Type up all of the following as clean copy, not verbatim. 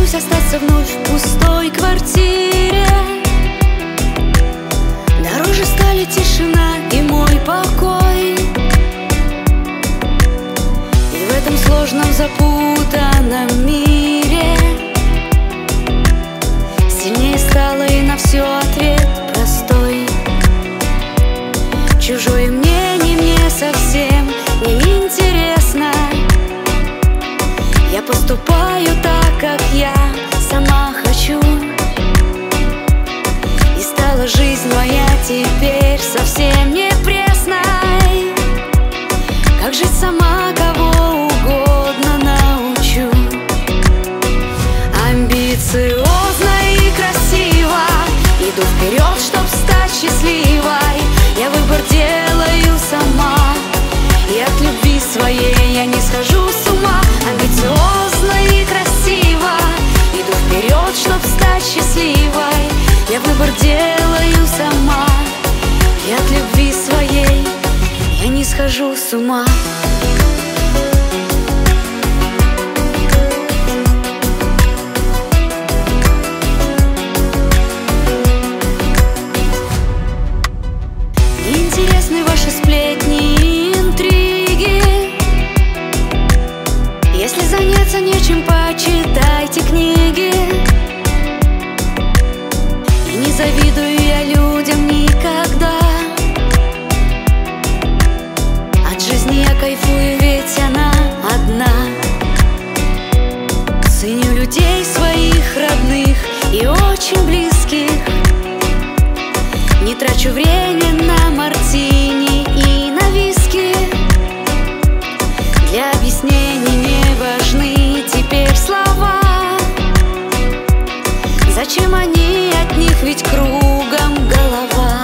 боюсь остаться вновь в пустой квартире. Дороже стали тишина и мой покой. И в этом сложном запутанном мире сильнее стало, и на все ответ простой. Чужое мнение мне совсем не интересно. Я поступаю так, как я сама хочу. И стала жизнь моя теперь совсем не пресной. Как жить сама, кого угодно научу. Амбициозно и красиво иду вперед, чтоб стать счастливой. Я выбор делаю сама, и от любви своей я не схожу с ума. Амбициозно и красиво иду вперед, чтоб стать счастливой. Я выбор делаю сама, и от любви своей я не схожу с ума. Интересны ваши сплетни и интриги. Если заняться нечем, почитайте книги. И не завидую я людям никогда. От жизни я кайфую, ведь она одна. Ценю людей своих родных и очень близких. Не трачу время на мартини и на виски. Для объяснений не важны теперь слова. Зачем они, от них ведь кругом голова.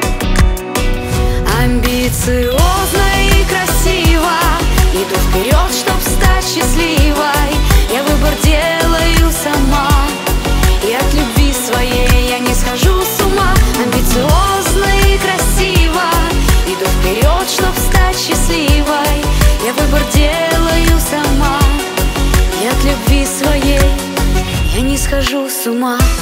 Амбициозно и красиво иду вперед, чтоб стать счастливой. Я выбор делаю сама, и от любви своей я не схожу с ума. Амбициозно и красиво иду вперед, чтоб стать счастливой. Я выбор делаю сама, и от любви своей я не схожу с ума.